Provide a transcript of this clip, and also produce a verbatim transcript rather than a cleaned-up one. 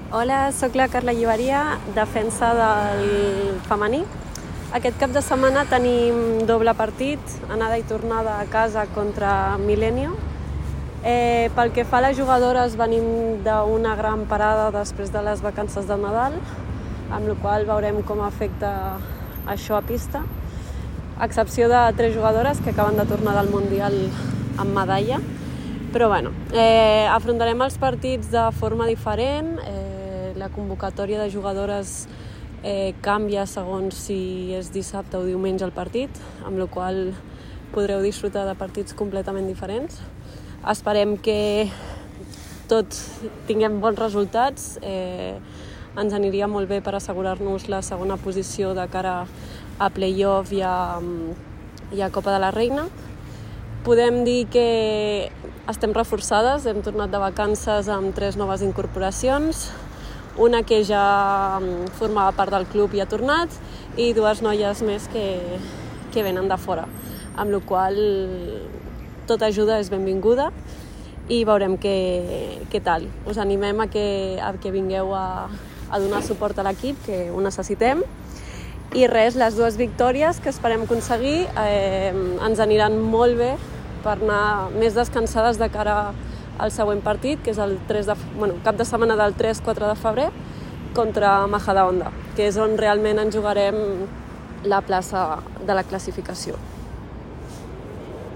Hola, sóc la Carla Llivaria, defensa del femení. Aquest cap de setmana tenim doble partit, anada i tornada a casa contra Milenio. Eh, pel que fa a les jugadores, venim d'una gran parada després de les vacances de Nadal, amb la qual cosa veurem com afecta això a pista, a excepció de tres jugadores que acaben de tornar del Mundial amb medalla. Però bueno, eh, afrontarem els partits de forma diferent. Eh, la convocatòria de jugadores eh, canvia segons si és dissabte o diumenge el partit, amb la qual cosa podreu disfrutar de partits completament diferents. Esperem que tots tinguem bons resultats. Eh, ens aniria molt bé per assegurar-nos la segona posició de cara a play-off i a, i a Copa de la Reina. Podem dir que estem reforçades, hem tornat de vacances amb tres noves incorporacions, una que ja formava part del club i ha tornat, i dues noies més que, que venen de fora, amb la qual cosa tota ajuda és benvinguda i veurem què, què tal. Us animem a que, a que vingueu a, a donar suport a l'equip, que ho necessitem. I res, les dues victòries que esperem aconseguir eh, ens aniran molt bé per anar més descansades de cara al següent partit, que és el tres de, bueno, cap de setmana del tres quatre de febrer contra Majadahonda, que és on realment ens jugarem la plaça de la classificació.